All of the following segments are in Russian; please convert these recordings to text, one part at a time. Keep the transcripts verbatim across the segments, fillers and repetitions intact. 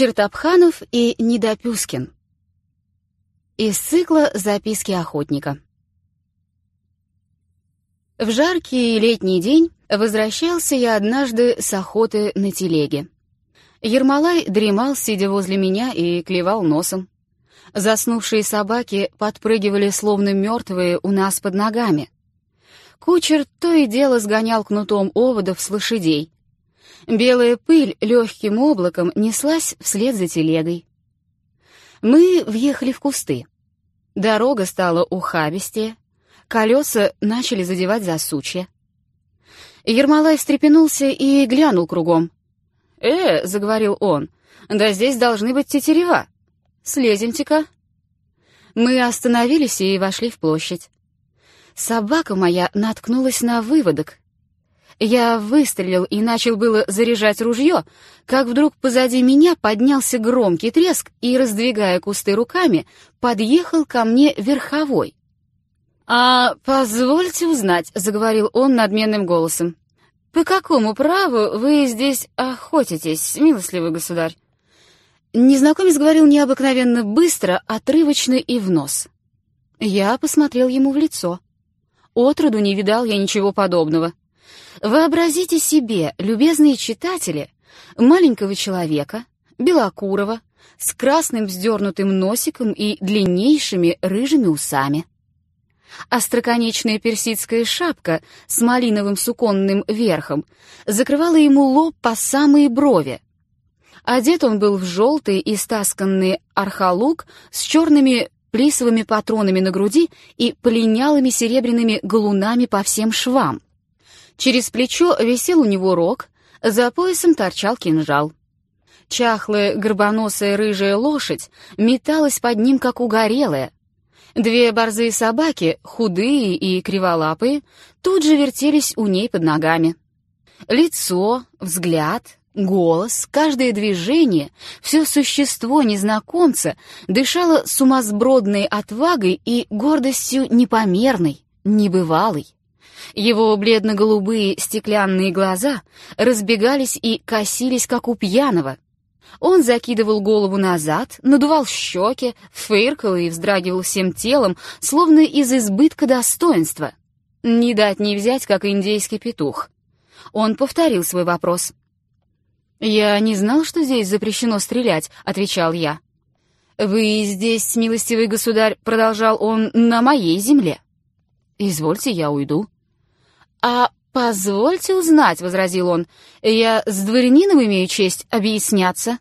Чертопханов и Недопюскин. Из цикла «Записки охотника». В жаркий летний день возвращался я однажды с охоты на телеге. Ермолай дремал, сидя возле меня, и клевал носом. Заснувшие собаки подпрыгивали, словно мертвые, у нас под ногами. Кучер то и дело сгонял кнутом оводов с лошадей. Белая пыль легким облаком неслась вслед за телегой. Мы въехали в кусты. Дорога стала ухабистее, колеса начали задевать за сучья. Ермолай встрепенулся и глянул кругом. «Э, — заговорил он, — да здесь должны быть тетерева. Слеземте-ка». Мы остановились и вошли в площадь. Собака моя наткнулась на выводок. Я выстрелил и начал было заряжать ружье, как вдруг позади меня поднялся громкий треск и, раздвигая кусты руками, подъехал ко мне верховой. «А позвольте узнать», — заговорил он надменным голосом, — «по какому праву вы здесь охотитесь, милостливый государь?» Незнакомец говорил необыкновенно быстро, отрывочно и в нос. Я посмотрел ему в лицо. Отроду не видал я ничего подобного. Вообразите себе, любезные читатели, маленького человека, белокурого, с красным вздернутым носиком и длиннейшими рыжими усами. Остроконечная персидская шапка с малиновым суконным верхом закрывала ему лоб по самые брови. Одет он был в желтый истасканный архалук с черными плисовыми патронами на груди и полинялыми серебряными галунами по всем швам. Через плечо висел у него рог, за поясом торчал кинжал. Чахлая горбоносая рыжая лошадь металась под ним, как угорелая. Две борзые собаки, худые и криволапые, тут же вертелись у ней под ногами. Лицо, взгляд, голос, каждое движение, все существо незнакомца дышало сумасбродной отвагой и гордостью непомерной, небывалой. Его бледно-голубые стеклянные глаза разбегались и косились, как у пьяного. Он закидывал голову назад, надувал щеки, фыркал и вздрагивал всем телом, словно из избытка достоинства. Не дать не взять, как индейский петух. Он повторил свой вопрос. «Я не знал, что здесь запрещено стрелять», — отвечал я. «Вы здесь, милостивый государь», — продолжал он, — «на моей земле». «Извольте, я уйду». «А позвольте узнать», — возразил он, — «я с дворянином имею честь объясняться».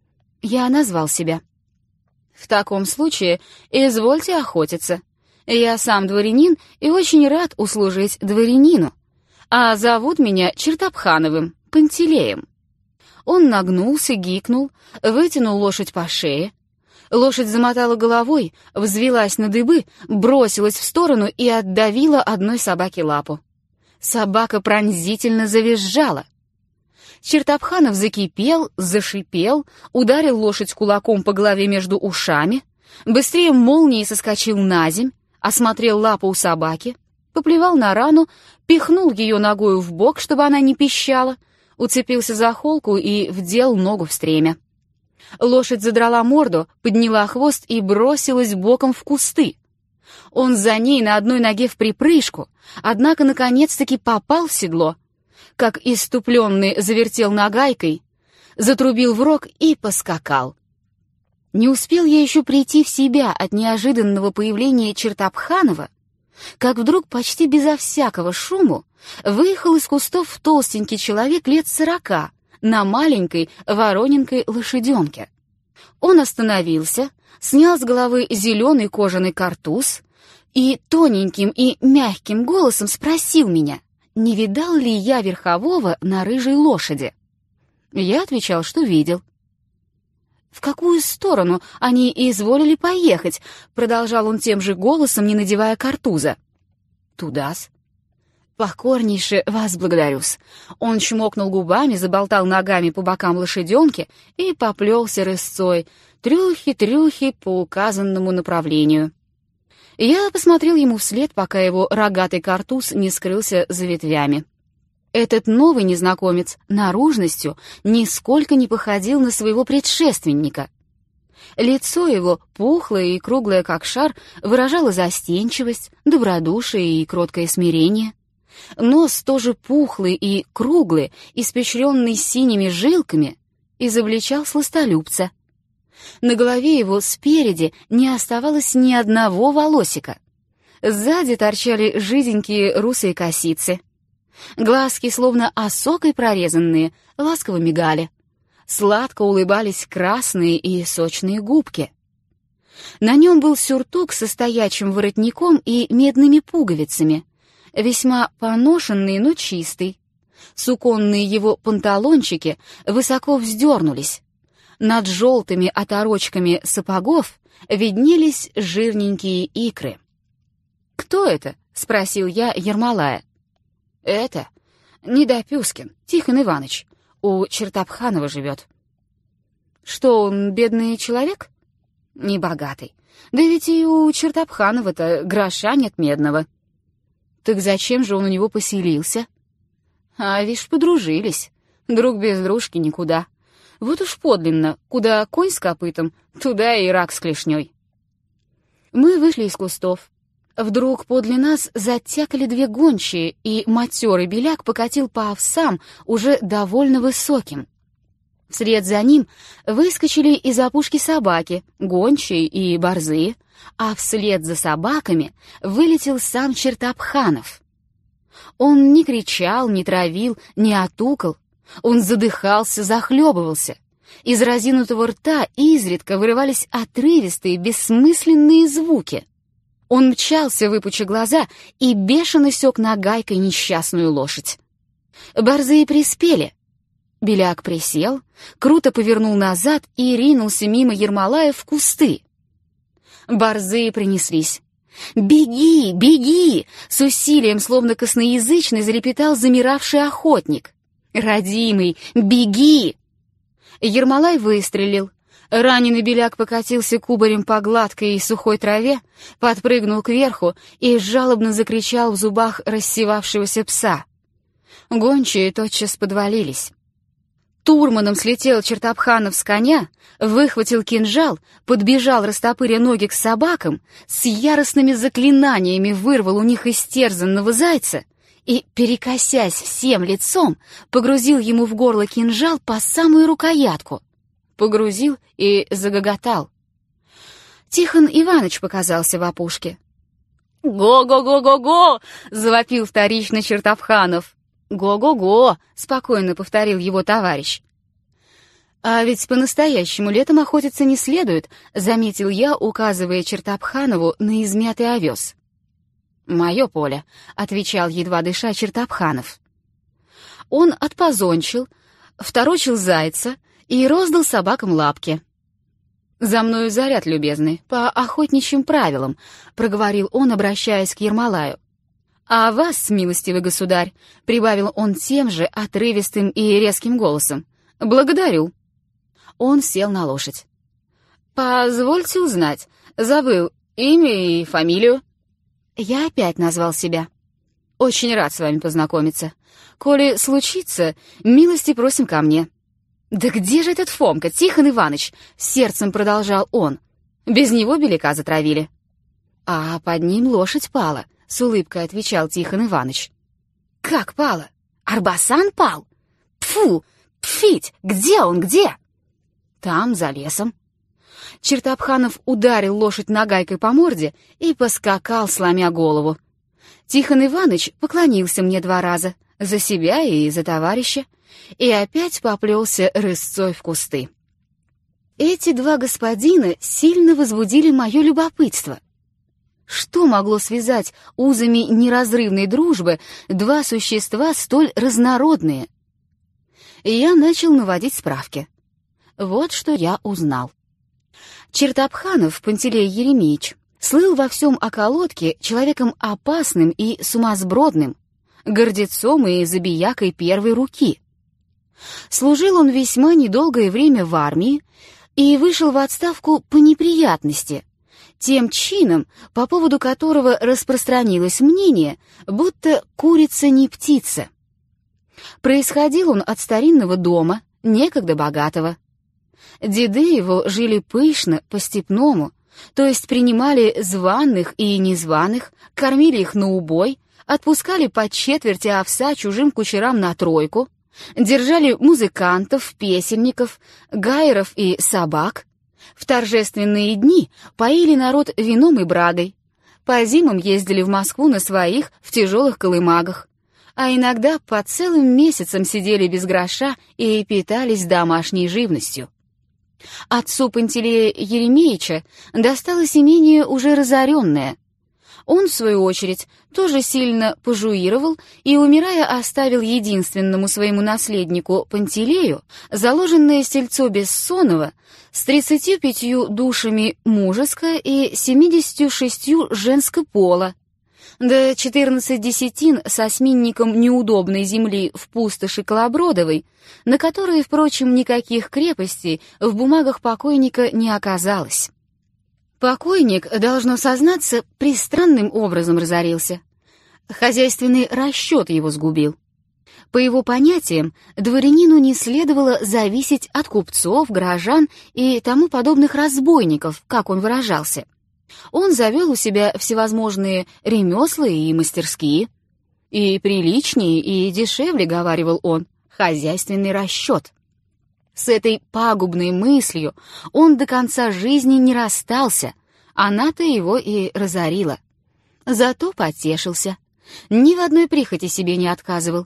Я назвал себя. «В таком случае извольте охотиться. Я сам дворянин и очень рад услужить дворянину. А зовут меня Чертопхановым, Пантелеем». Он нагнулся, гикнул, вытянул лошадь по шее. Лошадь замотала головой, взвилась на дыбы, бросилась в сторону и отдавила одной собаке лапу. Собака пронзительно завизжала. Чертопханов закипел, зашипел, ударил лошадь кулаком по голове между ушами, быстрее молнии соскочил наземь, осмотрел лапу у собаки, поплевал на рану, пихнул ее ногою в бок, чтобы она не пищала, уцепился за холку и вдел ногу в стремя. Лошадь задрала морду, подняла хвост и бросилась боком в кусты. Он за ней на одной ноге вприпрыжку, однако наконец-таки попал в седло. Как иступленный завертел нагайкой, затрубил в рог и поскакал. Не успел я еще прийти в себя от неожиданного появления Чертопханова, как вдруг почти безо всякого шуму выехал из кустов толстенький человек лет сорока на маленькой вороненькой лошаденке. Он остановился, снял с головы зеленый кожаный картуз и тоненьким и мягким голосом спросил меня, не видал ли я верхового на рыжей лошади. Я отвечал, что видел. «В какую сторону они изволили поехать?» — продолжал он тем же голосом, не надевая картуза. «Туда-с». «Покорнейше вас благодарю-с». Он чмокнул губами, заболтал ногами по бокам лошаденки и поплелся рысцой, трюхи-трюхи по указанному направлению. Я посмотрел ему вслед, пока его рогатый картуз не скрылся за ветвями. Этот новый незнакомец наружностью нисколько не походил на своего предшественника. Лицо его, пухлое и круглое как шар, выражало застенчивость, добродушие и кроткое смирение. Нос тоже пухлый и круглый, испещренный синими жилками, изобличал сластолюбца. На голове его спереди не оставалось ни одного волосика. Сзади торчали жиденькие русые косицы. Глазки, словно осокой прорезанные, ласково мигали. Сладко улыбались красные и сочные губки. На нем был сюртук со стоячим воротником и медными пуговицами, весьма поношенный, но чистый. Суконные его панталончики высоко вздернулись. Над желтыми оторочками сапогов виднелись жирненькие икры. «Кто это?» — спросил я Ермолая. «Это Недопюскин, Тихон Иваныч. У Чертопханова живет». «Что, он бедный человек?» «Небогатый. Да ведь и у Чертопханова-то гроша нет медного». «Так зачем же он у него поселился?» «А вишь, подружились. Друг без дружки никуда. Вот уж подлинно, куда конь с копытом, туда и рак с клешней». Мы вышли из кустов. Вдруг подле нас затякали две гончие, и матерый беляк покатил по овсам, уже довольно высоким. Вслед за ним выскочили из опушки собаки, гончие и борзые, а вслед за собаками вылетел сам Чертопханов. Он не кричал, не травил, не отукал. Он задыхался, захлебывался. Из разинутого рта изредка вырывались отрывистые, бессмысленные звуки. Он мчался, выпуча глаза, и бешено сёк нагайкой несчастную лошадь. Борзые приспели. Беляк присел, круто повернул назад и ринулся мимо Ермолая в кусты. Борзые принеслись. «Беги, беги!» — с усилием, словно косноязычный, залепетал замиравший охотник. «Родимый, беги!» Ермолай выстрелил. Раненый беляк покатился кубарем по гладкой и сухой траве, подпрыгнул кверху и жалобно закричал в зубах рассевавшегося пса. Гончие тотчас подвалились. Турманом слетел Чертопханов с коня, выхватил кинжал, подбежал, растопыря ноги к собакам, с яростными заклинаниями вырвал у них истерзанного зайца и, перекосясь всем лицом, погрузил ему в горло кинжал по самую рукоятку. Погрузил и загоготал. Тихон Иваныч показался в опушке. «Го-го-го-го-го!» — завопил вторично Чертопханов. «Го-го-го!» — спокойно повторил его товарищ. «А ведь по-настоящему летом охотиться не следует», — заметил я, указывая Чертопханову на измятый овес. «Мое поле», — отвечал едва дыша Чертопханов. Он отпозончил, второчил зайца и роздал собакам лапки. «За мною заряд, любезный, по охотничьим правилам», — проговорил он, обращаясь к Ермолаю. «А вас, милостивый государь», — прибавил он тем же отрывистым и резким голосом, — «благодарю». Он сел на лошадь. «Позвольте узнать, забыл имя и фамилию?» Я опять назвал себя. «Очень рад с вами познакомиться. Коли случится, милости просим ко мне». «Да где же этот Фомка, Тихон Иваныч?» — сердцем продолжал он. «Без него беляка затравили». «А под ним лошадь пала», — с улыбкой отвечал Тихон Иваныч. «Как пала? Арбасан пал? Пфу! Пфить! Где он, где?» «Там, за лесом». Чертопханов ударил лошадь нагайкой по морде и поскакал, сломя голову. Тихон Иваныч поклонился мне два раза, за себя и за товарища, и опять поплелся рысцой в кусты. Эти два господина сильно возбудили мое любопытство. Что могло связать узами неразрывной дружбы два существа столь разнородные? Я начал наводить справки. Вот что я узнал. Чертопханов Пантелей Еремеевич слыл во всем околотке человеком опасным и сумасбродным, гордецом и забиякой первой руки. Служил он весьма недолгое время в армии и вышел в отставку по неприятности, тем чином, по поводу которого распространилось мнение, будто курица не птица. Происходил он от старинного дома, некогда богатого. Деды его жили пышно, по-степному, то есть принимали званых и незваных, кормили их на убой, отпускали по четверти овса чужим кучерам на тройку, держали музыкантов, песенников, гайеров и собак. В торжественные дни поили народ вином и брагой. По зимам ездили в Москву на своих в тяжелых колымагах, а иногда по целым месяцам сидели без гроша и питались домашней живностью. Отцу Пантелея Еремеевича досталось имение уже разоренное. Он, в свою очередь, тоже сильно пожуировал и, умирая, оставил единственному своему наследнику Пантелею заложенное сельцо Бессонова с тридцатью пятью душами мужеское и семидесятью шестью женского пола, да четырнадцать десятин с осьминником неудобной земли в пустоши Колобродовой, на которой, впрочем, никаких крепостей в бумагах покойника не оказалось. Покойник, должно сознаться, пристранным образом разорился. Хозяйственный расчет его сгубил. По его понятиям, дворянину не следовало зависеть от купцов, горожан и тому подобных разбойников, как он выражался. Он завел у себя всевозможные ремесла и мастерские. И приличнее, и дешевле, говаривал он, хозяйственный расчет. С этой пагубной мыслью он до конца жизни не расстался, она-то его и разорила. Зато потешился, ни в одной прихоти себе не отказывал.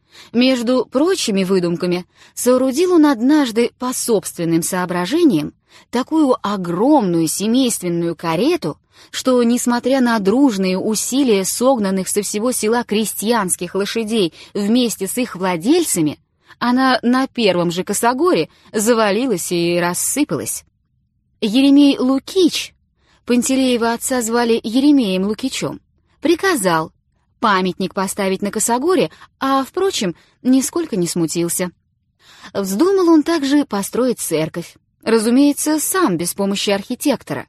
Между прочими выдумками соорудил он однажды по собственным соображениям такую огромную семейственную карету, что, несмотря на дружные усилия согнанных со всего села крестьянских лошадей вместе с их владельцами, она на первом же косогоре завалилась и рассыпалась. Еремей Лукич, Пантелеева отца звали Еремеем Лукичем, приказал памятник поставить на косогоре, а, впрочем, нисколько не смутился. Вздумал он также построить церковь, разумеется, сам без помощи архитектора.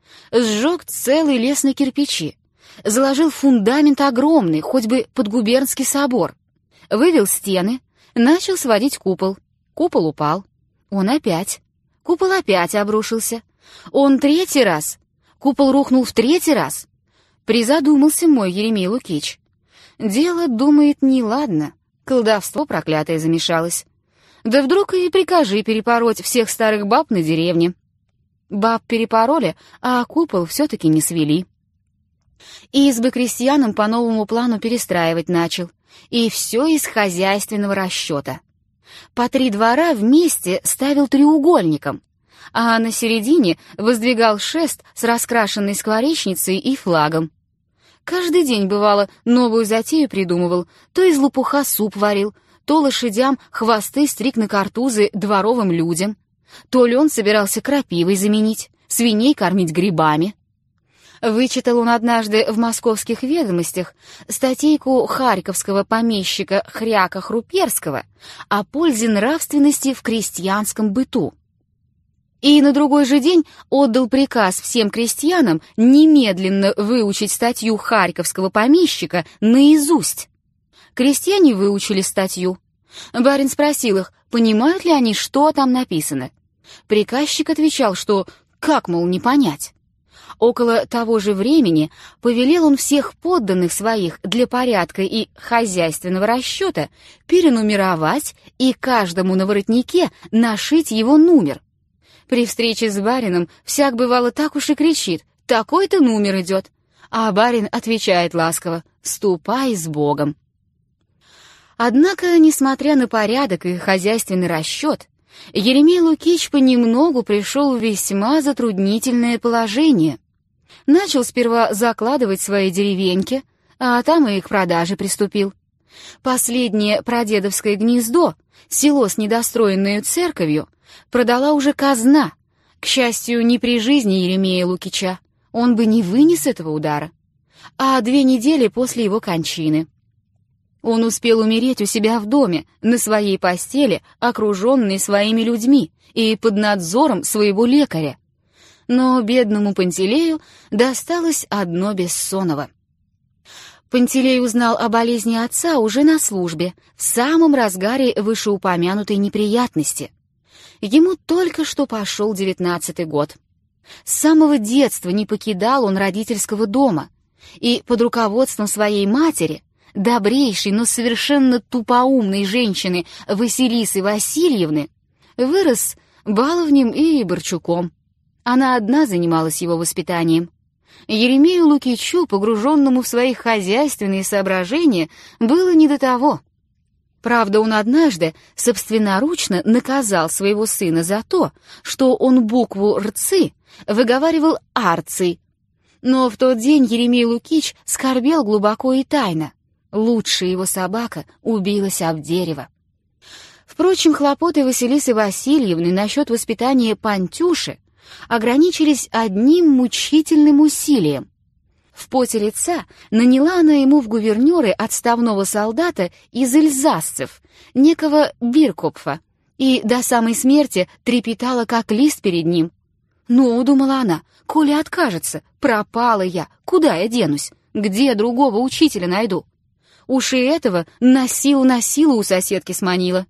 Сжег целый лес на кирпичи, заложил фундамент огромный, хоть бы под губернский собор, вывел стены, начал сводить купол. Купол упал. Он опять. Купол опять обрушился. Он третий раз. Купол рухнул в третий раз. Призадумался мой Еремей Лукич. Дело, думает, неладно. Колдовство проклятое замешалось. Да вдруг и прикажи перепороть всех старых баб на деревне. Баб перепороли, а купол все-таки не свели. Избы крестьянам по новому плану перестраивать начал. И все из хозяйственного расчета. По три двора вместе ставил треугольником, а на середине воздвигал шест с раскрашенной скворечницей и флагом. Каждый день, бывало, новую затею придумывал, то из лопуха суп варил, то лошадям хвосты стриг на картузы дворовым людям, то ли он собирался крапивой заменить, свиней кормить грибами. Вычитал он однажды в «Московских ведомостях» статейку харьковского помещика Хряка Хруперского о пользе нравственности в крестьянском быту. И на другой же день отдал приказ всем крестьянам немедленно выучить статью харьковского помещика наизусть. Крестьяне выучили статью. Барин спросил их, понимают ли они, что там написано. Приказчик отвечал, что «как, мол, не понять?». Около того же времени повелел он всех подданных своих для порядка и хозяйственного расчета перенумеровать и каждому на воротнике нашить его номер. При встрече с барином всяк бывало так уж и кричит: «Такой-то номер идет», а барин отвечает ласково: «Ступай с Богом». Однако, несмотря на порядок и хозяйственный расчет, Еремей Лукич понемногу пришел в весьма затруднительное положение. Начал сперва закладывать свои деревеньки, а там и к продаже приступил. Последнее прадедовское гнездо, село с недостроенной церковью, продала уже казна. К счастью, не при жизни Еремея Лукича, он бы не вынес этого удара, а две недели после его кончины. Он успел умереть у себя в доме, на своей постели, окруженный своими людьми и под надзором своего лекаря. Но бедному Пантелею досталось одно Бессоново. Пантелей узнал о болезни отца уже на службе, в самом разгаре вышеупомянутой неприятности. Ему только что пошел девятнадцатый год. С самого детства не покидал он родительского дома, и под руководством своей матери, добрейшей, но совершенно тупоумной женщины Василисы Васильевны, вырос баловнем и борчуком. Она одна занималась его воспитанием. Еремею Лукичу, погруженному в свои хозяйственные соображения, было не до того. Правда, он однажды собственноручно наказал своего сына за то, что он букву «рцы» выговаривал «арций». Но в тот день Еремей Лукич скорбел глубоко и тайно. Лучшая его собака убилась об дерево. Впрочем, хлопоты Василисы Васильевны насчет воспитания Пантюши ограничились одним мучительным усилием. В поте лица наняла она ему в гувернеры отставного солдата из эльзасцев, некого Биркопфа, и до самой смерти трепетала, как лист перед ним. «Ну, — думала она, — коли откажется, пропала я, куда я денусь, где другого учителя найду?» Уж и этого на силу на силу у соседки сманила.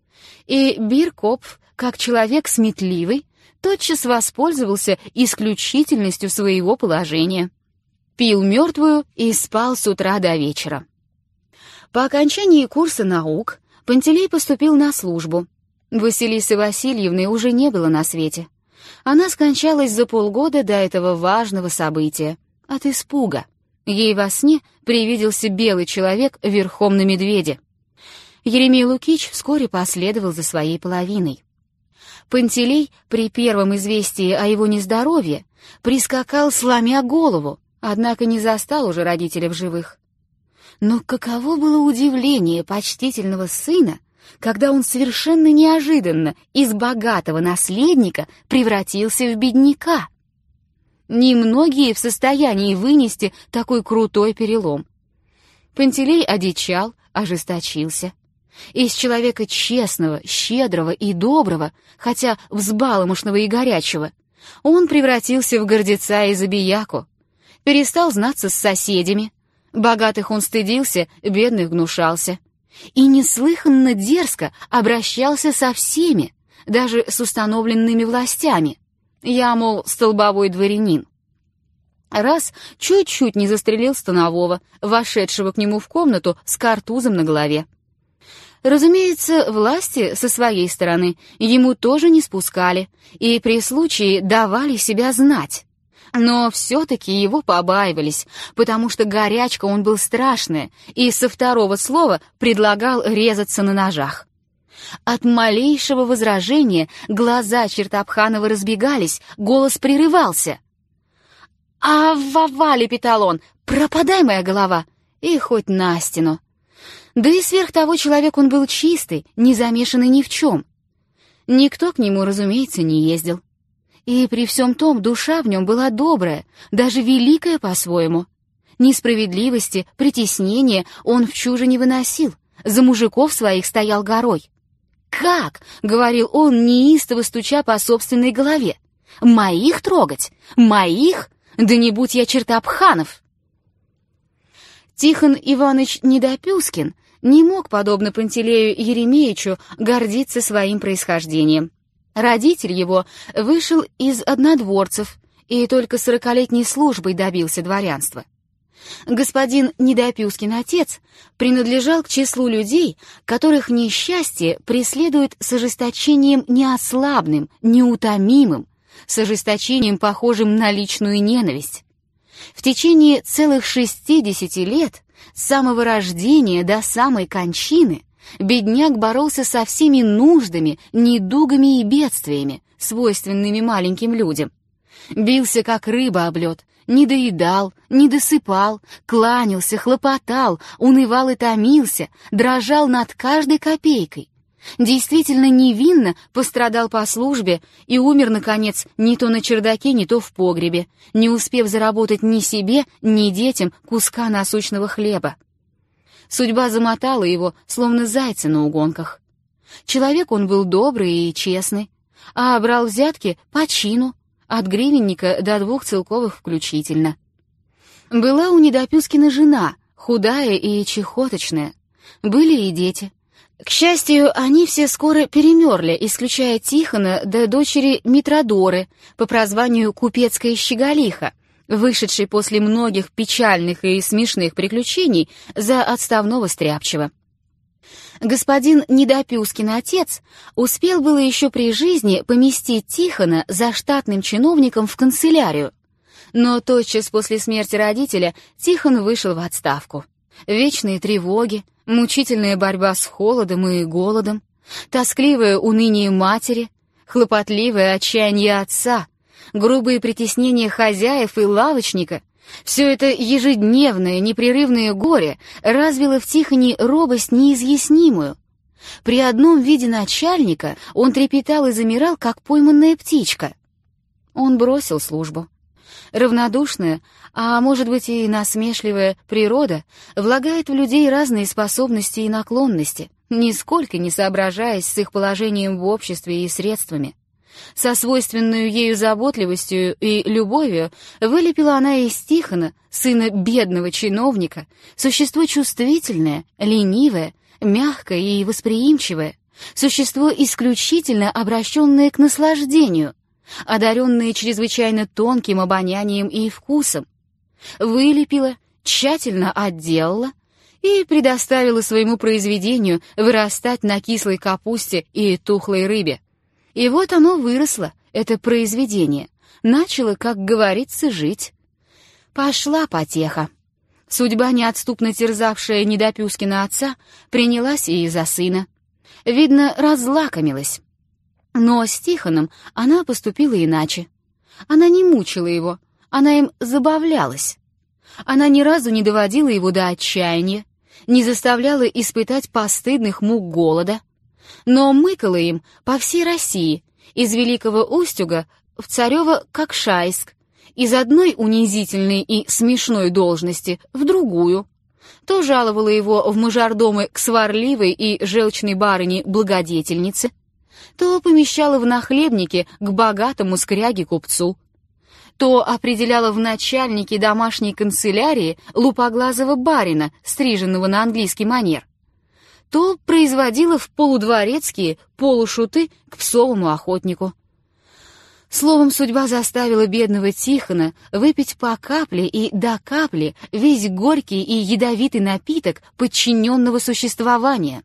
И Биркопф, как человек сметливый, тотчас воспользовался исключительностью своего положения. Пил мертвую и спал с утра до вечера. По окончании курса наук Пантелей поступил на службу. Василисы Васильевны уже не было на свете. Она скончалась за полгода до этого важного события, от испуга. Ей во сне привиделся белый человек верхом на медведе. Еремей Лукич вскоре последовал за своей половиной. Пантелей при первом известии о его нездоровье прискакал, сломя голову, однако не застал уже родителей в живых. Но каково было удивление почтительного сына, когда он совершенно неожиданно из богатого наследника превратился в бедняка. Немногие в состоянии вынести такой крутой перелом. Пантелей одичал, ожесточился. Из человека честного, щедрого и доброго, хотя взбаломошного и горячего, он превратился в гордеца и забияку, перестал знаться с соседями, богатых он стыдился, бедных гнушался, и неслыханно дерзко обращался со всеми, даже с установленными властями. Я, мол, столбовой дворянин. Раз чуть-чуть не застрелил станового, вошедшего к нему в комнату с картузом на голове. Разумеется, власти со своей стороны ему тоже не спускали и при случае давали себя знать. Но все-таки его побаивались, потому что горячка он был страшная и со второго слова предлагал резаться на ножах. От малейшего возражения глаза Чертопханова разбегались, голос прерывался. «А ва-ва!» — лепетал он, «пропадай, моя голова!» И хоть на стену. Да и сверх того человек он был чистый, не замешанный ни в чем. Никто к нему, разумеется, не ездил. И при всем том душа в нем была добрая, даже великая по-своему. Несправедливости, притеснения он в чуже не выносил, за мужиков своих стоял горой. «Как?» — говорил он, неистово стуча по собственной голове. «Моих трогать? Моих? Да не будь я Чертопханов!» Тихон Иванович Недопюскин не мог, подобно Пантелею Еремеевичу, гордиться своим происхождением. Родитель его вышел из однодворцев и только сорокалетней службой добился дворянства. Господин Недопюскин отец принадлежал к числу людей, которых несчастье преследует с ожесточением неослабным, неутомимым, с ожесточением, похожим на личную ненависть. В течение целых шестидесяти лет, с самого рождения до самой кончины, бедняк боролся со всеми нуждами, недугами и бедствиями, свойственными маленьким людям. Бился, как рыба об лед, не доедал, не досыпал, кланялся, хлопотал, унывал и томился, дрожал над каждой копейкой. Действительно невинно пострадал по службе и умер, наконец, не то на чердаке, не то в погребе, не успев заработать ни себе, ни детям куска насущного хлеба. Судьба замотала его, словно зайца на угонках. Человек он был добрый и честный, а брал взятки по чину, от гривенника до двух целковых включительно. Была у Недопюскина жена, худая и чехоточная. Были и дети. К счастью, они все скоро перемерли, исключая Тихона до дочери Митродоры по прозванию Купецкая Щеголиха, вышедшей после многих печальных и смешных приключений за отставного стряпчего. Господин Недопюскин отец успел было еще при жизни поместить Тихона за штатным чиновником в канцелярию, но тотчас после смерти родителя Тихон вышел в отставку. Вечные тревоги, мучительная борьба с холодом и голодом, тоскливое уныние матери, хлопотливое отчаяние отца, грубые притеснения хозяев и лавочника — все это ежедневное, непрерывное горе развило в Тихоне робость неизъяснимую. При одном виде начальника он трепетал и замирал, как пойманная птичка. Он бросил службу. Равнодушная, а может быть и насмешливая природа влагает в людей разные способности и наклонности, нисколько не соображаясь с их положением в обществе и средствами. Со свойственной ею заботливостью и любовью вылепила она из Тихона, сына бедного чиновника, существо чувствительное, ленивое, мягкое и восприимчивое, существо исключительно обращенное к наслаждению, одаренное чрезвычайно тонким обонянием и вкусом. Вылепила, тщательно отделала и предоставила своему произведению вырастать на кислой капусте и тухлой рыбе. И вот оно выросло, это произведение, начало, как говорится, жить. Пошла потеха. Судьба, неотступно терзавшая Недопюскина отца, принялась и за сына. Видно, разлакомилась. Но с Тихоном она поступила иначе. Она не мучила его, она им забавлялась. Она ни разу не доводила его до отчаяния, не заставляла испытать постыдных мук голода, но мыкала им по всей России, из Великого Устюга в Царево-Кокшайск, из одной унизительной и смешной должности в другую. То жаловала его в мажордомы к сварливой и желчной барыне-благодетельнице, то помещала в нахлебнике к богатому скряге-купцу, то определяла в начальнике домашней канцелярии лупоглазого барина, стриженного на английский манер, то производила в полудворецкие полушуты к псовому охотнику. Словом, судьба заставила бедного Тихона выпить по капле и до капли весь горький и ядовитый напиток подчиненного существования.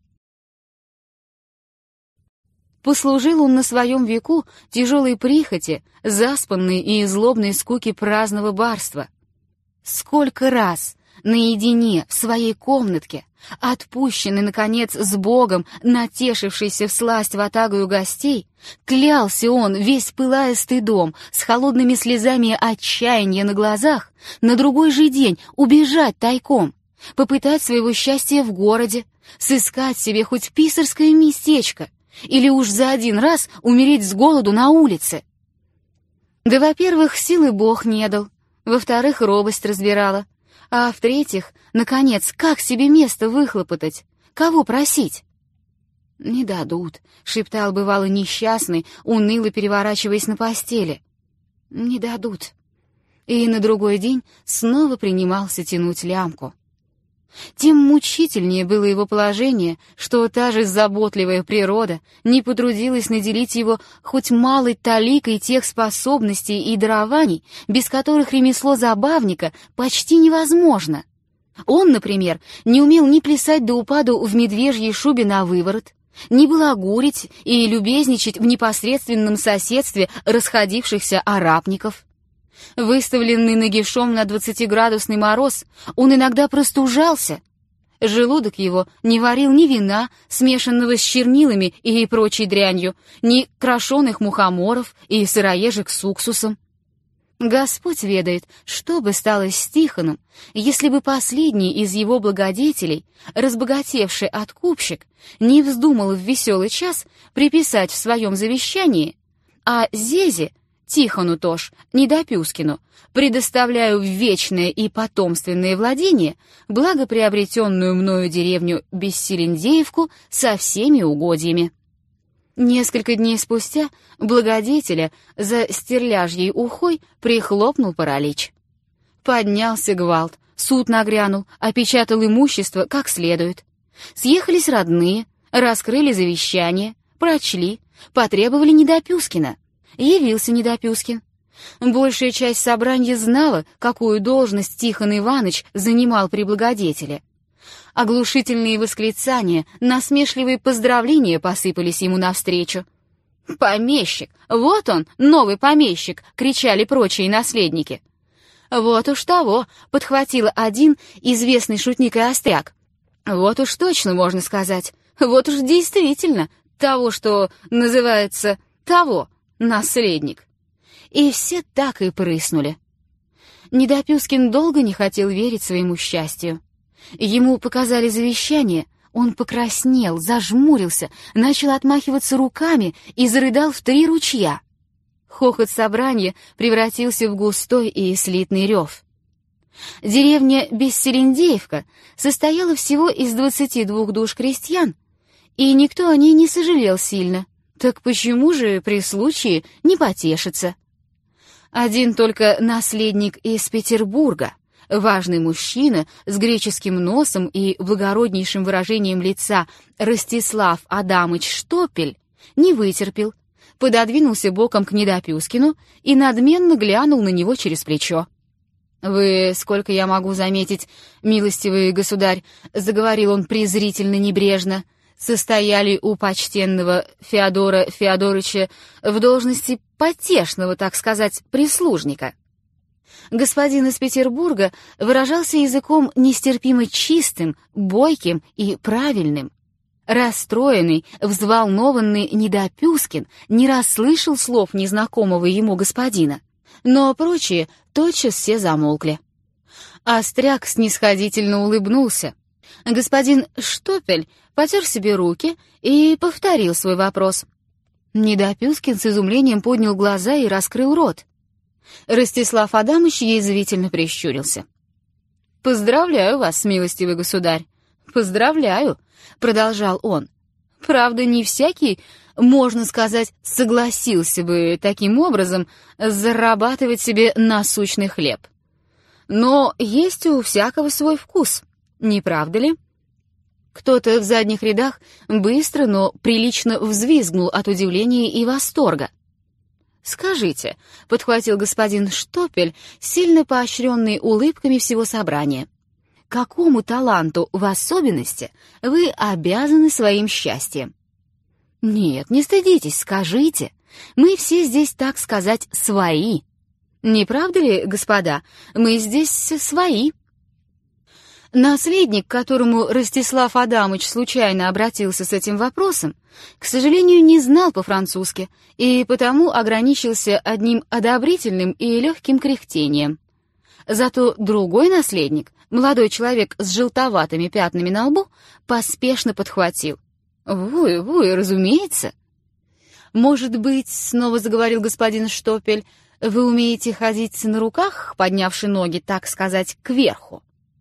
Послужил он на своем веку тяжелой прихоти, заспанной и злобной скуки праздного барства. Сколько раз наедине в своей комнатке, отпущенный, наконец, с Богом, натешившийся всласть ватагою гостей, клялся он, весь пылая стыдом, с холодными слезами отчаяния на глазах, на другой же день убежать тайком, попытать своего счастья в городе, сыскать себе хоть писарское местечко, или уж за один раз умереть с голоду на улице. Да, во-первых, силы Бог не дал, во-вторых, робость разбирала, а в-третьих, наконец, как себе место выхлопотать, кого просить? «Не дадут», — шептал бывало несчастный, уныло переворачиваясь на постели. «Не дадут». И на другой день снова принимался тянуть лямку. Тем мучительнее было его положение, что та же заботливая природа не потрудилась наделить его хоть малой таликой тех способностей и дарований, без которых ремесло забавника почти невозможно. Он, например, не умел ни плясать до упаду в медвежьей шубе на выворот, ни балагурить и любезничать в непосредственном соседстве расходившихся арапников. Выставленный нагишом на двадцатиградусный мороз, он иногда простужался. Желудок его не варил ни вина, смешанного с чернилами и прочей дрянью, ни крашеных мухоморов и сыроежек с уксусом. Господь ведает, что бы стало с Тихоном, если бы последний из его благодетелей, разбогатевший откупщик, не вздумал в веселый час приписать в своем завещании: «А Зезе, Тихону тож, Недопюскину, предоставляю в вечное и потомственное владение благоприобретенную мною деревню Бессилендеевку со всеми угодьями». Несколько дней спустя благодетеля за стерляжьей ухой прихлопнул паралич. Поднялся гвалт, суд нагрянул, опечатал имущество как следует. Съехались родные, раскрыли завещание, прочли, потребовали Недопюскина. Явился Недопюскин. Большая часть собранья знала, какую должность Тихон Иванович занимал при благодетеле. Оглушительные восклицания, насмешливые поздравления посыпались ему навстречу. «Помещик! Вот он, новый помещик!» — кричали прочие наследники. «Вот уж того!» — подхватил один известный шутник и остряк. «Вот уж точно можно сказать! Вот уж действительно того, что называется того, наследник!» И все так и прыснули. Недопюскин долго не хотел верить своему счастью. Ему показали завещание, он покраснел, зажмурился, начал отмахиваться руками и зарыдал в три ручья. Хохот собрания превратился в густой и слитный рев. Деревня Бесселендеевка состояла всего из двадцати двух душ крестьян, и никто о ней не сожалел сильно. Так почему же при случае не потешиться? Один только наследник из Петербурга, важный мужчина с греческим носом и благороднейшим выражением лица Ростислав Адамыч Штопель, не вытерпел, пододвинулся боком к Недопюскину и надменно глянул на него через плечо. «Вы, сколько я могу заметить, милостивый государь», — заговорил он презрительно-небрежно, состояли у почтенного Феодора Феодорыча в должности потешного, так сказать, прислужника. Господин из Петербурга выражался языком нестерпимо чистым, бойким и правильным. Расстроенный, взволнованный Недопюскин не расслышал слов незнакомого ему господина, но прочие тотчас все замолкли. Остряк снисходительно улыбнулся. Господин Штопель потер себе руки и повторил свой вопрос. Недопюскин с изумлением поднял глаза и раскрыл рот. Ростислав Адамыч язвительно прищурился. «Поздравляю вас, милостивый государь, поздравляю», — продолжал он. «Правда, не всякий, можно сказать, согласился бы таким образом зарабатывать себе насущный хлеб. Но есть у всякого свой вкус, не правда ли?» Кто-то в задних рядах быстро, но прилично взвизгнул от удивления и восторга. «Скажите», — подхватил господин Штопель, сильно поощренный улыбками всего собрания, «какому таланту в особенности вы обязаны своим счастьем?» «Нет, не стыдитесь, скажите. Мы все здесь, так сказать, свои. Не правда ли, господа, мы здесь свои?» Наследник, к которому Ростислав Адамыч случайно обратился с этим вопросом, к сожалению, не знал по-французски и потому ограничился одним одобрительным и легким кряхтением. Зато другой наследник, молодой человек с желтоватыми пятнами на лбу, поспешно подхватил. «Вы, вы, разумеется». «Может быть, — снова заговорил господин Штопель, — вы умеете ходить на руках, поднявши ноги, так сказать, кверху?»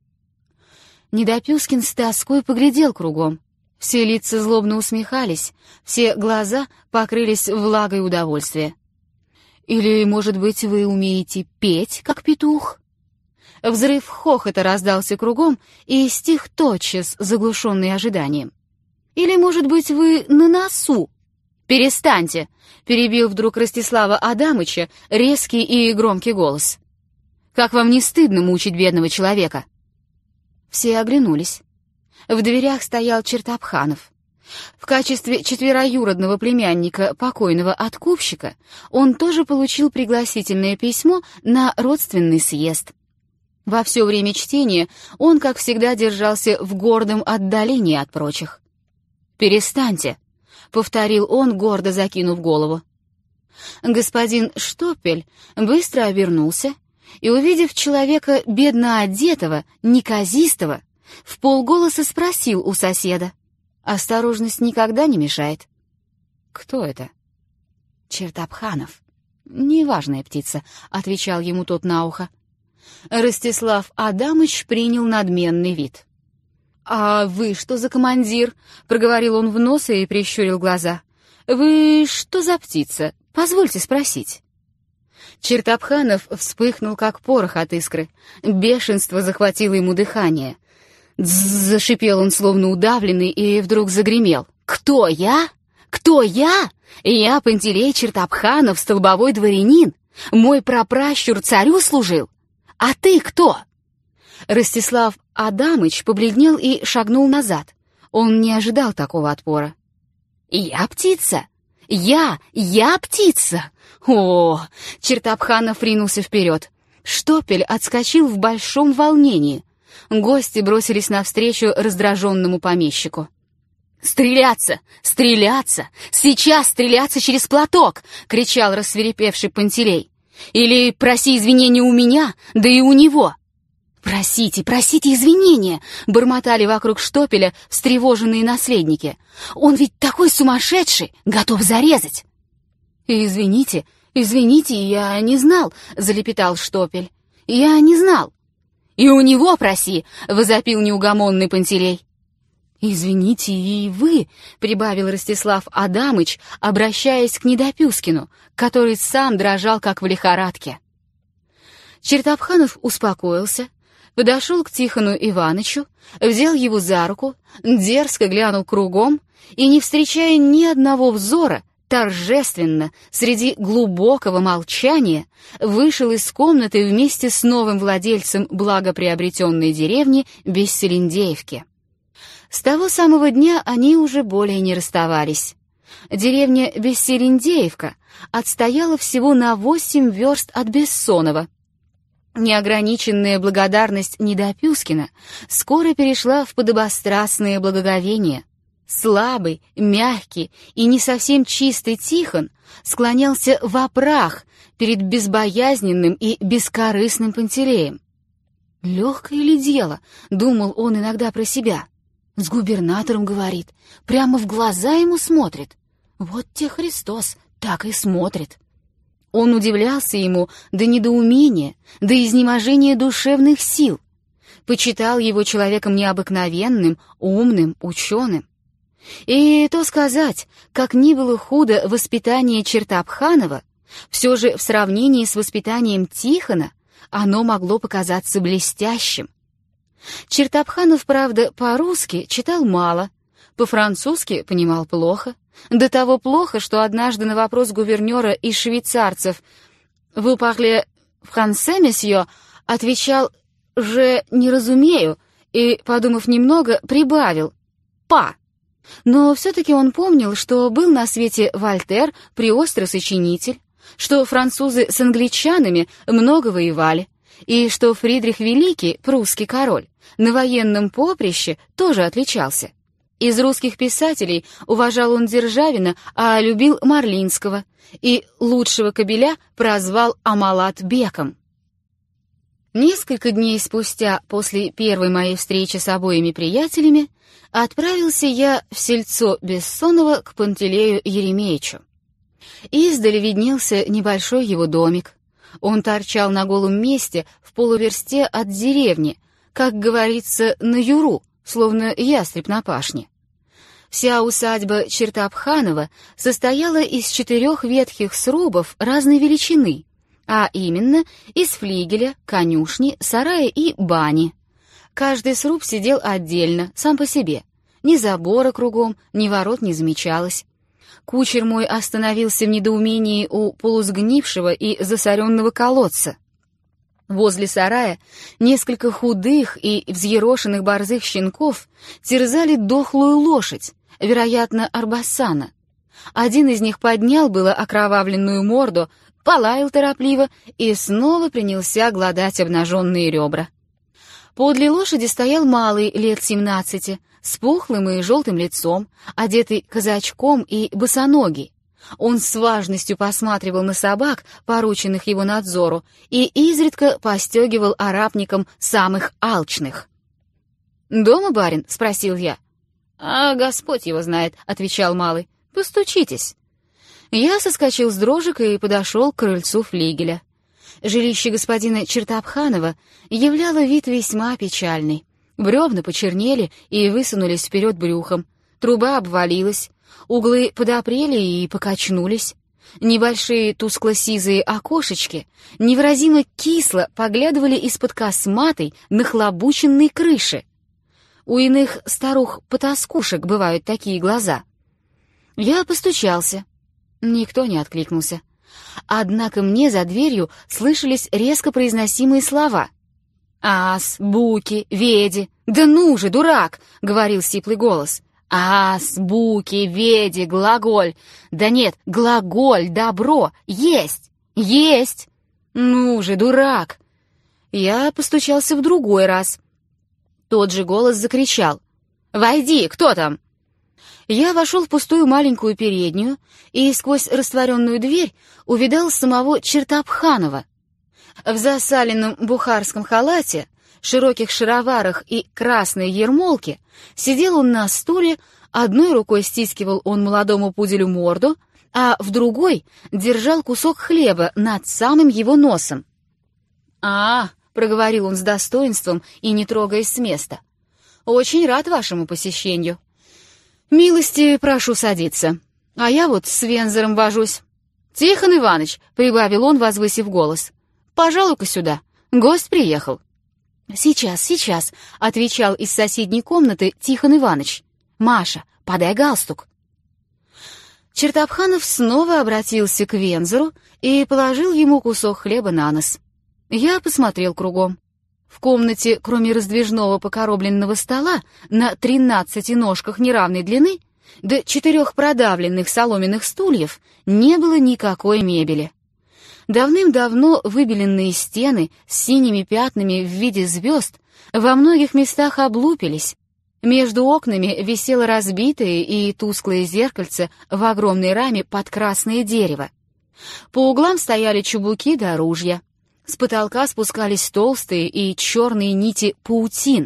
Недопюскин с тоской поглядел кругом. Все лица злобно усмехались, все глаза покрылись влагой удовольствия. «Или, может быть, вы умеете петь, как петух?» Взрыв хохота раздался кругом и стих тотчас, заглушенный ожиданием. «Или, может быть, вы на носу?» «Перестаньте!» — перебил вдруг Ростислава Адамыча резкий и громкий голос. «Как вам не стыдно мучить бедного человека?» Все оглянулись. В дверях стоял Чертопханов. В качестве четвероюродного племянника покойного откупщика он тоже получил пригласительное письмо на родственный съезд. Во все время чтения он, как всегда, держался в гордом отдалении от прочих. «Перестаньте», — повторил он, гордо закинув голову. Господин Штопель быстро обернулся и, увидев человека бедно одетого, неказистого, в полголоса спросил у соседа. Осторожность никогда не мешает. «Кто это?» «Чертопханов. Неважная птица», — отвечал ему тот на ухо. Ростислав Адамыч принял надменный вид. «А вы что за командир?» — проговорил он в нос и прищурил глаза. «Вы что за птица? Позвольте спросить». Чертопханов вспыхнул, как порох от искры. Бешенство захватило ему дыхание. «Дззз!» — зашипел он, словно удавленный, и вдруг загремел. «Кто я? Кто я? Я Пантелей Чертопханов, столбовой дворянин. Мой прапращур царю служил. А ты кто?» Ростислав Адамыч побледнел и шагнул назад. Он не ожидал такого отпора. «Я птица? Я, я птица!» О, Чертопханов ринулся вперед. Штопель отскочил в большом волнении. Гости бросились навстречу раздраженному помещику. «Стреляться! Стреляться! Сейчас стреляться через платок!» — кричал рассвирепевший Пантелей. «Или проси извинения у меня, да и у него!» «Просите, просите извинения!» — бормотали вокруг Штопеля встревоженные наследники. «Он ведь такой сумасшедший, готов зарезать!» «Извините, извините, я не знал», — залепетал Штопель. «Я не знал». «И у него проси!» — возопил неугомонный Пантелей. «Извините и вы», — прибавил Ростислав Адамыч, обращаясь к Недопюскину, который сам дрожал, как в лихорадке. Чертопханов успокоился, подошел к Тихону Иванычу, взял его за руку, дерзко глянул кругом и, не встречая ни одного взора, торжественно, среди глубокого молчания, вышел из комнаты вместе с новым владельцем благоприобретенной деревни Бесселендеевки. С того самого дня они уже более не расставались. Деревня Бесселендеевка отстояла всего на восемь верст от Бессонова. Неограниченная благодарность Недопюскина скоро перешла в подобострастное благоговение. Слабый, мягкий и не совсем чистый Тихон склонялся вопрах перед безбоязненным и бескорыстным Пантелеем. «Легкое ли дело?» — думал он иногда про себя. «С губернатором говорит, прямо в глаза ему смотрит. Вот те Христос, так и смотрит». Он удивлялся ему до недоумения, до изнеможения душевных сил, почитал его человеком необыкновенным, умным, ученым. И то сказать, как ни было худо воспитание Чертопханова, все же в сравнении с воспитанием Тихона оно могло показаться блестящим. Чертопханов, правда, по-русски читал мало, по-французски понимал плохо, до того плохо, что однажды на вопрос гувернера из швейцарцев «Vous parlez français, месье?» отвечал «Je не разумею» и, подумав немного, прибавил «Па». Но все-таки он помнил, что был на свете Вольтер, преострый сочинитель, что французы с англичанами много воевали, и что Фридрих Великий, прусский король, на военном поприще тоже отличался. Из русских писателей уважал он Державина, а любил Марлинского, и лучшего кобеля прозвал Амалат-беком. Несколько дней спустя, после первой моей встречи с обоими приятелями, отправился я в сельцо Бессонова к Пантелею Еремеичу. Издали виднелся небольшой его домик. Он торчал на голом месте в полуверсте от деревни, как говорится, на юру, словно ястреб на пашне. Вся усадьба Чертопханова состояла из четырех ветхих срубов разной величины, а именно из флигеля, конюшни, сарая и бани. Каждый сруб сидел отдельно, сам по себе. Ни забора кругом, ни ворот не замечалось. Кучер мой остановился в недоумении у полусгнившего и засоренного колодца. Возле сарая несколько худых и взъерошенных борзых щенков терзали дохлую лошадь, вероятно, Арбасана. Один из них поднял было окровавленную морду, полаял торопливо и снова принялся глодать обнаженные ребра. Подле лошади стоял малый лет семнадцати, с пухлым и желтым лицом, одетый казачком и босоногий. Он с важностью посматривал на собак, порученных его надзору, и изредка постегивал арапникам самых алчных. «Дома, барин?» — спросил я. «А Господь его знает», — отвечал малый. «Постучитесь». Я соскочил с дрожек и подошел к крыльцу флигеля. Жилище господина Чертопханова являло вид весьма печальный. Бревна почернели и высунулись вперед брюхом, труба обвалилась, углы подопрели и покачнулись. Небольшие тускло-сизые окошечки невыразимо кисло поглядывали из-под косматой нахлобученной крыши. У иных старух-потаскушек бывают такие глаза. Я постучался. Никто не откликнулся. Однако мне за дверью слышались резко произносимые слова. «Ас, буки, веди». «Да ну же, дурак!» — говорил сиплый голос. «Ас, буки, веди, глаголь». «Да нет, глаголь, добро, есть, есть». «Ну же, дурак!» Я постучался в другой раз. Тот же голос закричал. «Войди, кто там?» Я вошел в пустую маленькую переднюю и сквозь растворенную дверь увидал самого Чертопханова. В засаленном бухарском халате, широких шароварах и красной ермолке сидел он на стуле, одной рукой стискивал он молодому пуделю морду, а в другой держал кусок хлеба над самым его носом. «А, — проговорил он с достоинством и не трогаясь с места, — очень рад вашему посещению. Милости прошу садиться, а я вот с Вензором вожусь. Тихон Иваныч, — прибавил он, возвысив голос, — пожалуй-ка сюда, гость приехал». «Сейчас, сейчас», — отвечал из соседней комнаты Тихон Иваныч. «Маша, подай галстук». Чертопханов снова обратился к Вензору и положил ему кусок хлеба на нос. Я посмотрел кругом. В комнате, кроме раздвижного покоробленного стола на тринадцати ножках неравной длины до четырех продавленных соломенных стульев, не было никакой мебели. Давным-давно выбеленные стены с синими пятнами в виде звезд во многих местах облупились. Между окнами висело разбитое и тусклое зеркальце в огромной раме под красное дерево. По углам стояли чубуки да ружья. С потолка спускались толстые и черные нити паутин.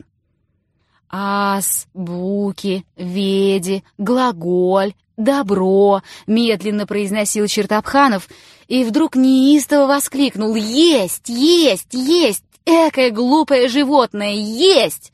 «Ас, буки, веди, глаголь, добро», — медленно произносил Чертопханов, и вдруг неистово воскликнул: «Есть, есть, есть! Экое глупое животное, есть!»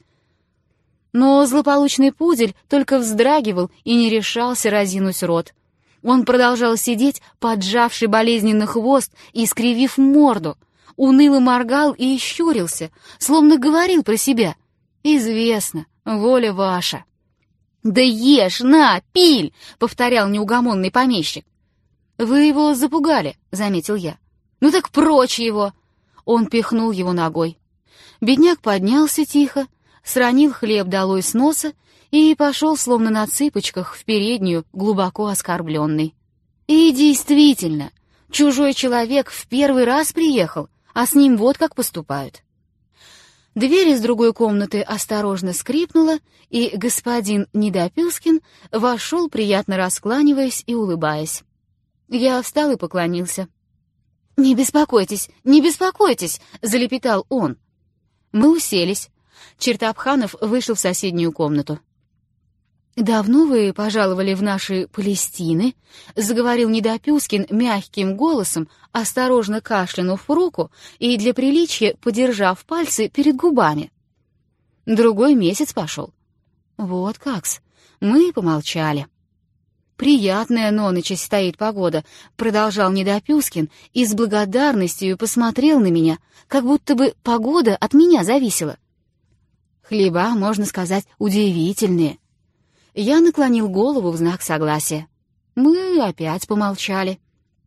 Но злополучный пудель только вздрагивал и не решался разинуть рот. Он продолжал сидеть, поджавший болезненно хвост и скривив морду, уныло моргал и щурился, словно говорил про себя: «Известно, воля ваша». «Да ешь, на, пиль!» — повторял неугомонный помещик. «Вы его запугали», — заметил я. «Ну так прочь его!» Он пихнул его ногой. Бедняк поднялся тихо, сронил хлеб долой с носа и пошел, словно на цыпочках, в переднюю, глубоко оскорбленный. И действительно, чужой человек в первый раз приехал, а с ним вот как поступают. Дверь из другой комнаты осторожно скрипнула, и господин Недопюскин вошел, приятно раскланиваясь и улыбаясь. Я встал и поклонился. «Не беспокойтесь, не беспокойтесь!» — залепетал он. Мы уселись. Чертопханов вышел в соседнюю комнату. «Давно вы пожаловали в наши Палестины?» — заговорил Недопюскин мягким голосом, осторожно кашлянув в руку и для приличия подержав пальцы перед губами. «Другой месяц пошел». «Вот как-с». Мы помолчали. «Приятная ноноча стоит погода», — продолжал Недопюскин и с благодарностью посмотрел на меня, как будто бы погода от меня зависела. «Хлеба, можно сказать, удивительные». Я наклонил голову в знак согласия. Мы опять помолчали.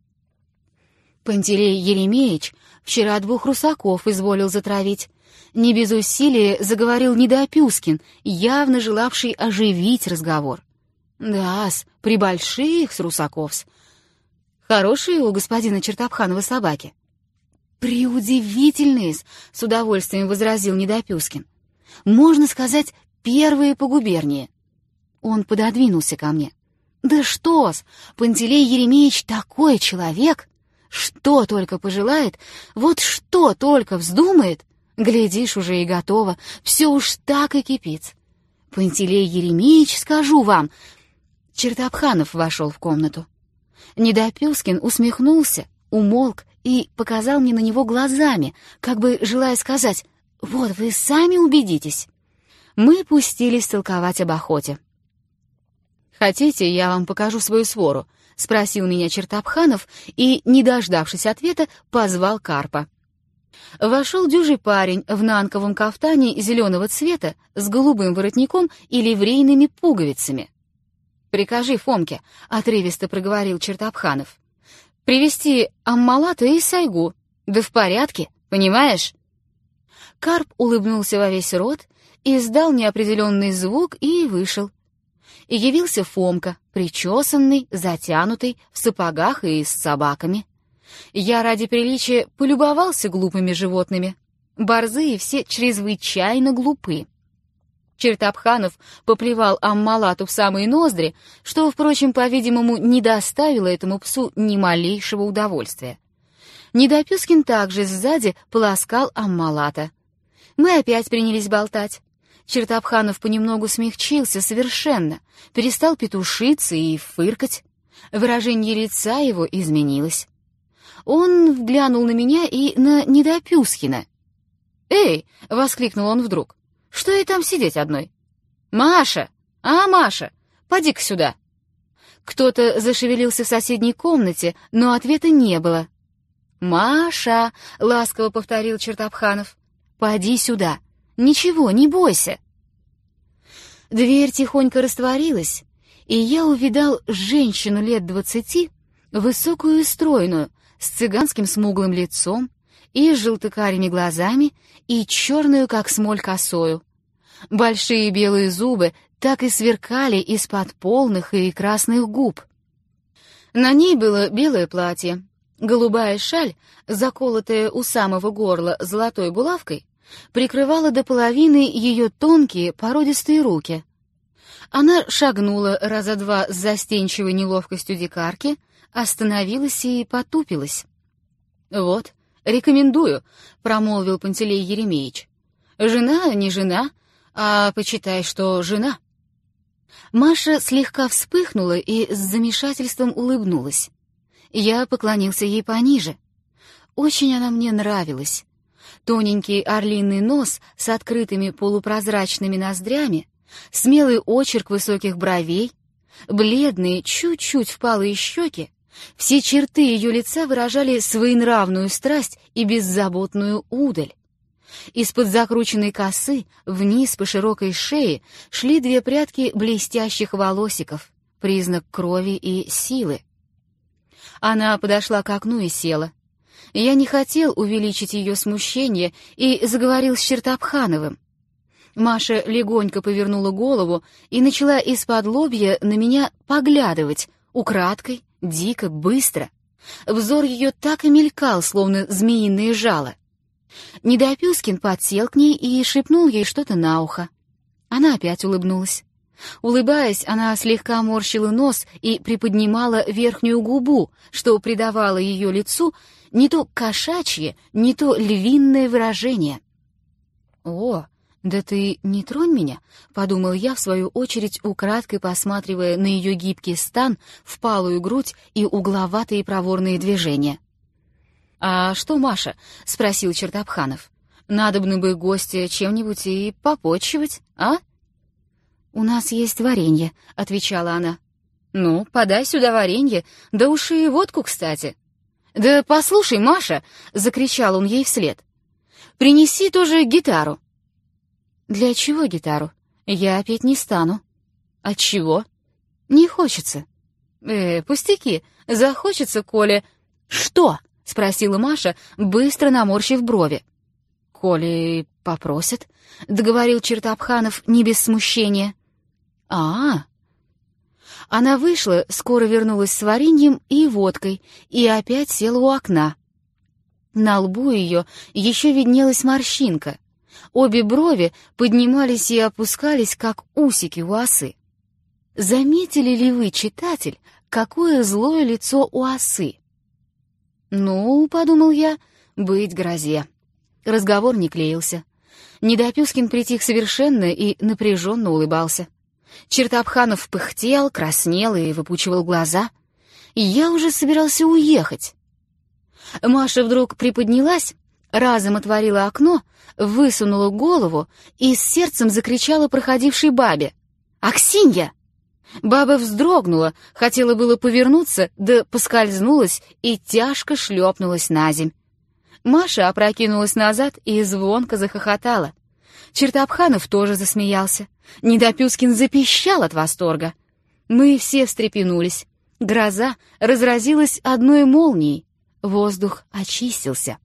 Пантелей Еремеич вчера двух русаков изволил затравить. Не без усилия заговорил Недопюскин, явно желавший оживить разговор. «Да-с, прибольших-с русаков-с. Хорошие у господина Чертопханова собаки». «Преудивительные-с», — с удовольствием возразил Недопюскин. «Можно сказать, первые по губернии». Он пододвинулся ко мне. «Да что-с, Пантелей Еремеич такой человек! Что только пожелает, вот что только вздумает, глядишь, уже и готово, все уж так и кипит. Пантелей Еремеич, скажу вам...» Чертопханов вошел в комнату. Недопюскин усмехнулся, умолк и показал мне на него глазами, как бы желая сказать: «Вот вы сами убедитесь». Мы пустились толковать об охоте. «Хотите, я вам покажу свою свору?» — спросил меня Чертопханов и, не дождавшись ответа, позвал Карпа. Вошел дюжий парень в нанковом кафтане зеленого цвета с голубым воротником и ливрейными пуговицами. «Прикажи Фомке», — отрывисто проговорил Чертопханов, — «привезти Аммалата и Сайгу. Да в порядке, понимаешь?» Карп улыбнулся во весь рот, издал неопределенный звук и вышел. И явился Фомка, причесанный, затянутый, в сапогах и с собаками. Я ради приличия полюбовался глупыми животными. Борзые все чрезвычайно глупы. Чертопханов поплевал Аммалату в самые ноздри, что, впрочем, по-видимому, не доставило этому псу ни малейшего удовольствия. Недопюскин также сзади полоскал Аммалата. Мы опять принялись болтать. Чертопханов понемногу смягчился совершенно, перестал петушиться и фыркать. Выражение лица его изменилось. Он глянул на меня и на Недопюскина. «Эй!» — воскликнул он вдруг. «Что ей там сидеть одной?» «Маша! А, Маша! Поди-ка сюда!» Кто-то зашевелился в соседней комнате, но ответа не было. «Маша!» — ласково повторил Чертопханов. «Поди сюда! Ничего, не бойся!» Дверь тихонько растворилась, и я увидал женщину лет двадцати, высокую и стройную, с цыганским смуглым лицом и с желтыкарими глазами и черную, как смоль, косою. Большие белые зубы так и сверкали из-под полных и красных губ. На ней было белое платье, голубая шаль, заколотая у самого горла золотой булавкой, прикрывала до половины ее тонкие породистые руки. Она шагнула раза два с застенчивой неловкостью дикарки, остановилась и потупилась. «Вот, рекомендую», — промолвил Пантелей Еремеич. «Жена не жена, а почитай, что жена». Маша слегка вспыхнула и с замешательством улыбнулась. Я поклонился ей пониже. Очень она мне нравилась. Тоненький орлиный нос с открытыми полупрозрачными ноздрями, смелый очерк высоких бровей, бледные, чуть-чуть впалые щеки, все черты ее лица выражали своенравную страсть и беззаботную удаль. Из-под закрученной косы вниз по широкой шее шли две прядки блестящих волосиков, признак крови и силы. Она подошла к окну и села. Я не хотел увеличить ее смущение и заговорил с Чертопхановым. Маша легонько повернула голову и начала из-под лобья на меня поглядывать, украдкой, дико, быстро. Взор ее так и мелькал, словно змеиное жало. Недопюскин подсел к ней и шепнул ей что-то на ухо. Она опять улыбнулась. Улыбаясь, она слегка морщила нос и приподнимала верхнюю губу, что придавало ее лицу не то кошачье, не то львиное выражение. «О, да ты не тронь меня», — подумал я, в свою очередь украдкой посматривая на ее гибкий стан, впалую грудь и угловатые проворные движения. «А что, Маша?» — спросил Чертопханов. «Надобно бы гостя чем-нибудь и попотчевать, а?» «У нас есть варенье», — отвечала она. «Ну, подай сюда варенье, да уж и водку, кстати». «Да послушай, Маша!» — закричал он ей вслед. «Принеси тоже гитару». «Для чего гитару? Я петь не стану». «Отчего?» «Не хочется». «Э, пустяки, захочется, коли...» «Что?» — спросила Маша, быстро наморщив брови. «Коли попросят», — договорил Чертопханов не без смущения. «А-а-а!» Она вышла, скоро вернулась с вареньем и водкой и опять села у окна. На лбу ее еще виднелась морщинка. Обе брови поднимались и опускались, как усики у осы. Заметили ли вы, читатель, какое злое лицо у осы? «Ну, — подумал я, — быть грозе». Разговор не клеился. Недопюскин притих совершенно и напряженно улыбался. Чертопханов пыхтел, краснел и выпучивал глаза. И я уже собирался уехать. Маша вдруг приподнялась, разом отворила окно, высунула голову и с сердцем закричала проходившей бабе: «Аксинья!» Баба вздрогнула, хотела было повернуться, да поскользнулась и тяжко шлепнулась на земь. Маша опрокинулась назад и звонко захохотала. Чертопханов тоже засмеялся. Недопюскин запищал от восторга. Мы все встрепенулись. Гроза разразилась одной молнией. Воздух очистился.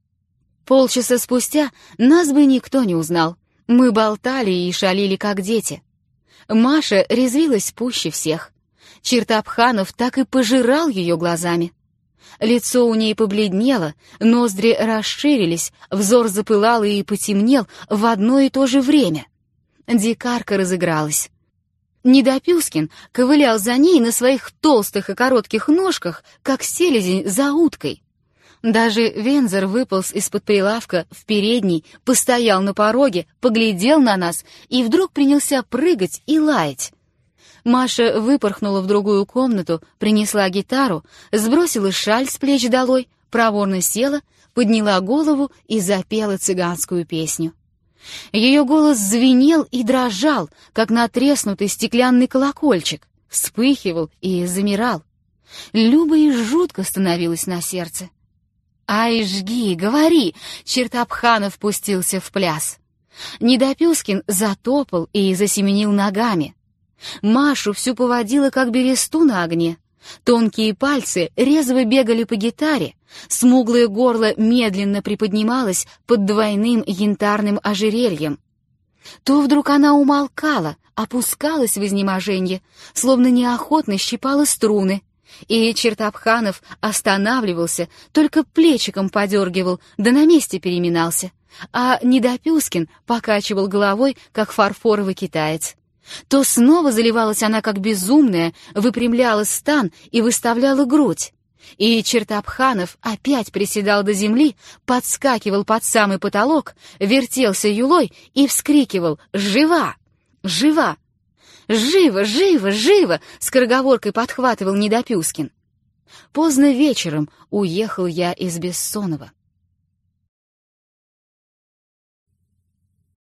Полчаса спустя нас бы никто не узнал. Мы болтали и шалили, как дети. Маша резвилась пуще всех. Чертопханов так и пожирал ее глазами. Лицо у ней побледнело, ноздри расширились, взор запылал и потемнел в одно и то же время. Дикарка разыгралась. Недопюскин ковылял за ней на своих толстых и коротких ножках, как селезень за уткой. Даже Вензор выполз из-под прилавка в передней, постоял на пороге, поглядел на нас и вдруг принялся прыгать и лаять. Маша выпорхнула в другую комнату, принесла гитару, сбросила шаль с плеч долой, проворно села, подняла голову и запела цыганскую песню. Ее голос звенел и дрожал, как натреснутый стеклянный колокольчик, вспыхивал и замирал. Любо и жутко становилось на сердце. «Ай, жги, говори!» — Чертопханов пустился в пляс. Недопюскин затопал и засеменил ногами. Машу всю поводила, как бересту на огне. Тонкие пальцы резво бегали по гитаре, смуглое горло медленно приподнималось под двойным янтарным ожерельем. То вдруг она умолкала, опускалась в изнеможенье, словно неохотно щипала струны, и Чертопханов останавливался, только плечиком подергивал, да на месте переминался, а Недопюскин покачивал головой, как фарфоровый китаец. То снова заливалась она, как безумная, выпрямляла стан и выставляла грудь. И Чертопханов опять приседал до земли, подскакивал под самый потолок, вертелся юлой и вскрикивал «Жива! Жива! Живо! Живо! Живо!» — скороговоркой подхватывал Недопюскин. Поздно вечером уехал я из Бессонова.